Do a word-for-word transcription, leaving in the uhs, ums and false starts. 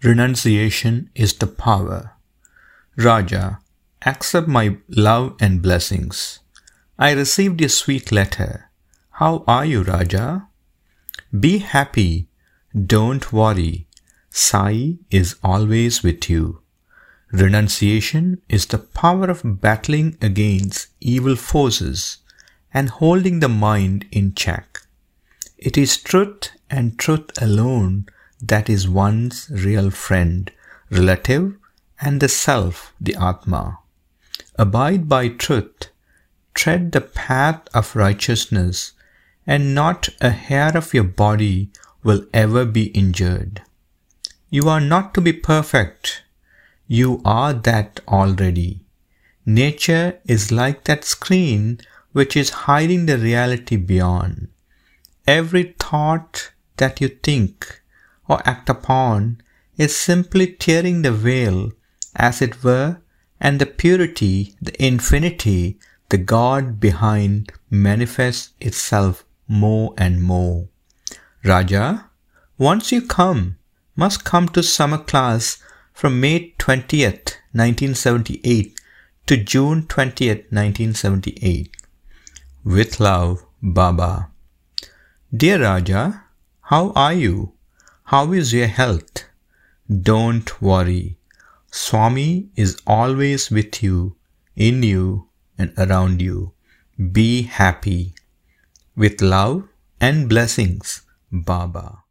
Renunciation is the power. Raja, accept my love and blessings. I received your sweet letter. How are you, Raja? Be happy. Don't worry. Sai is always with you. Renunciation is the power of battling against evil forces and holding the mind in check. It is truth and truth alone that is one's real friend, relative, and the self, the Atma. Abide by truth, tread the path of righteousness, and not a hair of your body will ever be injured. You are not to be perfect. You are that already. Nature is like that screen which is hiding the reality beyond. Every thought that you think or act upon is simply tearing the veil, as it were, and the purity, the infinity, the God behind manifests itself more and more. Raja, once you come, must come to summer class from May twentieth, nineteen seventy-eight to June twentieth, nineteen seventy-eight. With love, Baba. Dear Raja, how are you? How is your health? Don't worry. Swami is always with you, in you, and around you. Be happy. With love and blessings, Baba.